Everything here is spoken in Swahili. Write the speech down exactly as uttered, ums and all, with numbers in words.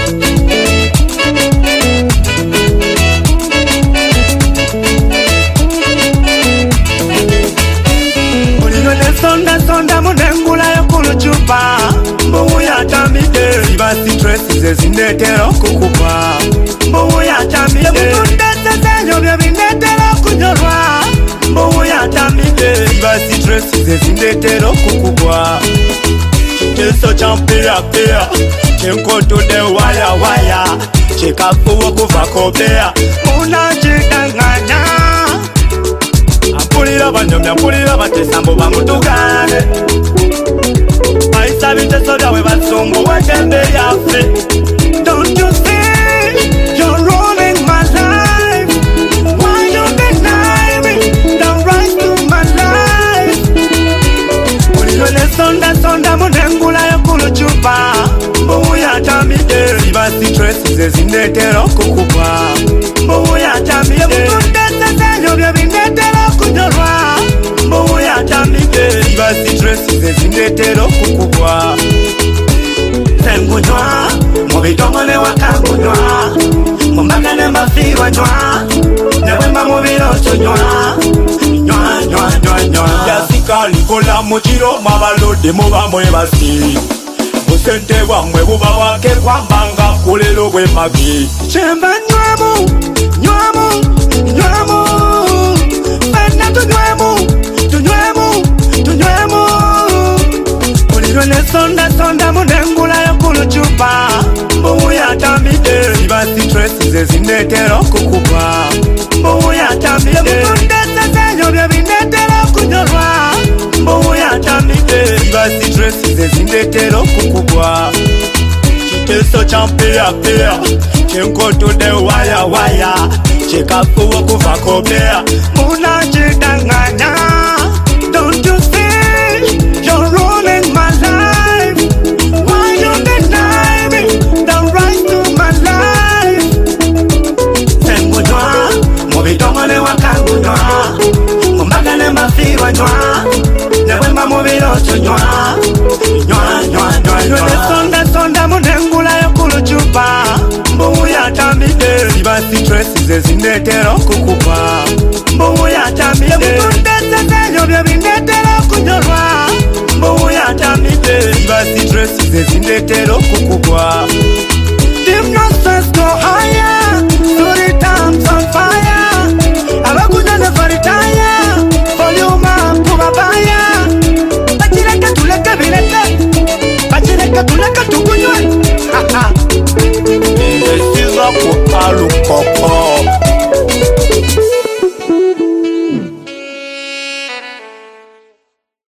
Sonda sonda munengula yo kuluchupa mbumu ya tamide Sibasi stress zezinetera kukupa mbumu ya tamide Mutundese zenyo bya binetera kunyolwa mbumu ya tamide Sibasi stress zezinetera kukupa Chiteso champira pia Chenkoto de waya waya Chekafuwa kuva kobea Muna chidanganya Pulira banyomya pulira batesambo bamutugane Baisa biteso byawe basongo wekembe yafe. Don't you see you're ruining my life? Why you deny me the right to my life? Uliyole sonda sonda munengula yo kuluchupa mbumu ya tamide Sibasi stress zezinetera kukupa mbumu ya tamide Mutundese zenyo bya binetera kunyolwa mbumu ya tamide Sibasi stress zezinetera kukubwa Sengunywa mubitongole wakangunywa Mumbagane mbafiwa nywa Newemba mubiro chonywa Nywa nywa nywa nywa Yasika likola muchiro mabalode muba mwebasi Musente wamwe buba wake kwa mbanga kulelo kwe magi Chemba nywamu, nywamu, nywamu Fena tunywemu, tunywemu, tunywemu Ulilwele sonda sonda munengula yo kuluchupa mbumu ya tamide Sibasi stress zezinetera kukupa mbumu ya tamide Mutundese zenyo bya binetera kunyolwa mbumu ya tamide Sibasi stress zezinetera kukubwa Chiteso champira pia Chenkoto de waya waya Chekafuwa kuva kobea Muna chidanganya Don't you see you're ruining my life? Why you deny me the right to my life? Sengunywa mubitongole wakangunywa Mumbagane mbafiwa nywa Newemba mubiro chonywa Nywa nywa nywa nywa Sonda sonda munengula yo kuluchupa mbumu ya tamide Sibasi stress zezinetera kukupa mbumu ya tamide Mutundese zenyo bya binetera kunyolwa mbumu ya tamide Sibasi stress zezinetera kukubwa If no stress go higher Story times on fire Abakunya never retire Volume up kubabaya Bachireka tuleka bileke Bachireka tuleka tukunywe Ha ha Ndesiza ku alukoko